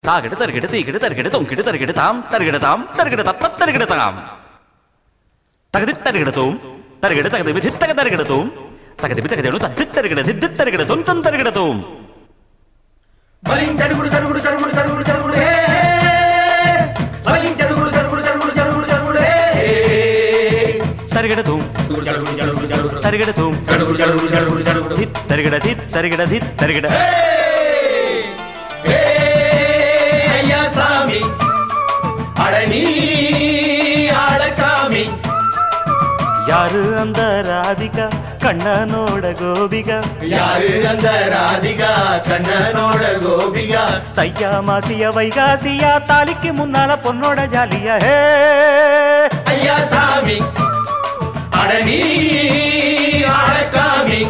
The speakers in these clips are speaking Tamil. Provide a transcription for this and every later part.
தாகிடு தருகிடு தீகிடு தருகிடு தொங்கிடு தருகிடு தாம் தருகிடு தாம் தருகிடு தப்ப தருகிடு தாம் தகுதி தருகிடு தூம் தருகிடு தகுதி விதி தக தருகிடு தூம் தகுதி விதி தத்து தருகிடு தித்து தருகிடு தொன் தொன் தருகிடு தூம் பலிங் சடுகுடு சடுகுடு சடுகுடு சடுகுடு சடுகுடு ஹே பலிங் சடுகுடு சடுகுடு சடுகுடு சடுகுடு சடுகுடு ஹே தருகிடு தூம் சடுகுடு சடுகுடு சடுகுடு தருகிடு தூம் சடுகுடு சடுகுடு சடுகுடு சடுகுடு தித் தருகிடு தித் தருகிடு தித் தருகிடு ஹே ஐயா சாமி அடனி ஆளசாமி யாரு அந்த ராதிகா கண்ணனோட கோபிகா யாரு அந்த ராதிகா கண்ணனோட கோபிகா தையா மாசியா வைகாசியா தாலிக்கு முன்னால பொண்ணோட ஜாலியா ஹே ஐயா சாமி அடனி ஆளகாமி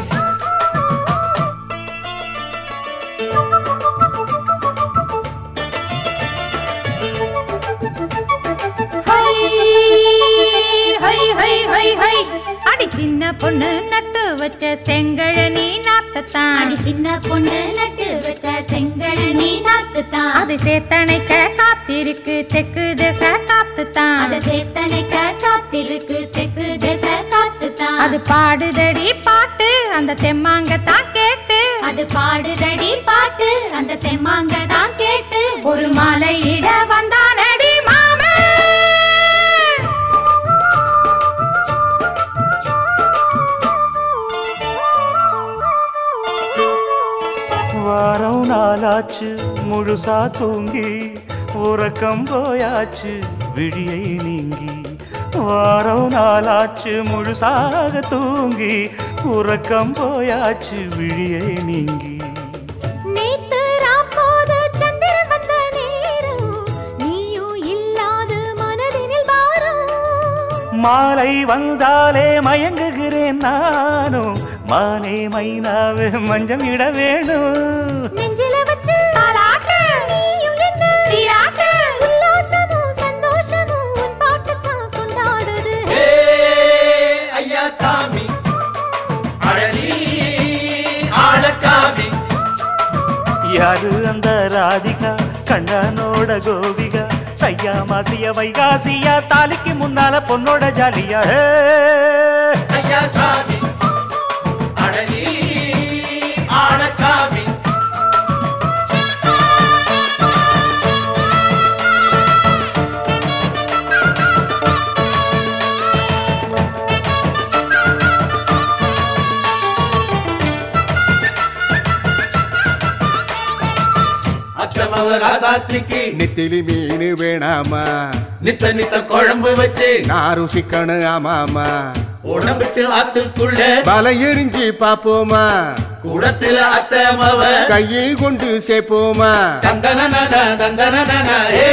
அடி சின்ன பொண்ணு நட்டு வச்ச செங்கழனி நாத்தத்தான் அடி சின்ன பொண்ணு நட்டு வச்ச செங்கழனி நாத்துத்தான் அது சேத்தனைக்க காத்திருக்கு தெற்கு திசை காத்துத்தான் அது சேத்தனைக்க காத்திருக்கு தெற்கு திசை காத்துத்தான் அது பாடுதடி பாட்டு அந்த தெம்மாங்கத்தான் கேட்டு அது பாடுதடி பாட்டு அந்த தெம்மாங்க தான் கேட்டு ஒரு மாலை இட வந்தானடி மாமே வாரம் நாளாச்சு முழுசா தூங்கி உறக்கம் போயாச்சு விழியை நீங்கி வாரம் நாளாச்சு முழுசாக தூங்கி உறக்கம் போயாச்சு விழியை நீங்கி நேத்து ராப்போது சந்திரன் வந்த நேரம் நீயும் இல்லாத மனதினில் வாரம் மாலை வந்தாலே மயங்குகிறேன் நானும் மானே மைனாவே மஞ்சம் இட வேணும் நெஞ்சில வச்சு தாலாட்டு நீயும் என்ன சீராட்டு உல்லாசமும் சந்தோஷமும் உன் பாட்டுத்தான் கொண்டாடுது ஹே ஐயா சாமி அடனி ஆளகாமி யாரு அந்த ராதிகா கண்ணனோட கோபிகா தையா மாசியா வைகாசியா தாலிக்கு முன்னால பொண்ணோட ஜாலியா ஹே ஐயா சாமி அடனி ஆளகாமி அக்கமவ ராசாத்திக்கு நெத்திலி மீன் வேணாமா நித்த நித்த குழம்பு வச்சு நான் ருசிக்கணும் ஆமாமா உடம்பிட்டு ஆத்துக்குள்ள பல எரிஞ்சு பாப்போமா கூடத்துல அத்தமவ கையில் கொண்டு சேர்ப்போமா தந்தன தந்தன ஏ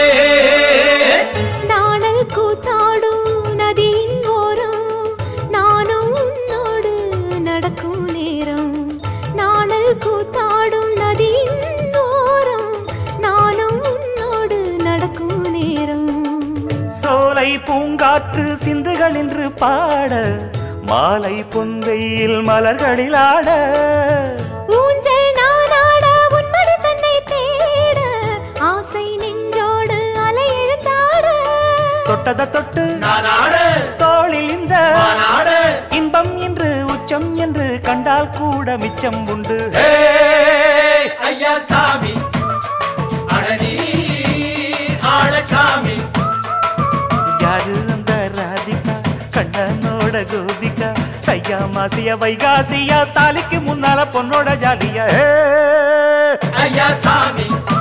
நாணல் கூத்தாடும் நதியின் ஓரம் நானும் உன்னோடு நடக்கும் நேரம் நாணல் கூத்தாடும் நதியின் ஓரம் நானும் உன்னோடு நடக்கும் நேரம் சோலை பூங்காற்று சிந்துகள் என்று பாட மாலை பொந்தையில் மலர்களில் ஆட ஊஞ்சல் நானாட உன்மடி தன்னை தேட ஆசை நின்றோடு அலை எழுந்தாட தொட்டத தொட்டு நானாட தோளில் இந்த நானாட இன்பம் என்று உச்சம் என்று கண்டால் கூட மிச்சம் உண்டு ஹே ஐயா சாமி அடனி ஆளசாமி யாரு அந்த ராதிகா கண்ணனோட கோபிகா தையா மாசியா வைகாசியா தாலிக்கு முன்னால பொண்ணோட ஜாலியா ஹே ஐயா சாமி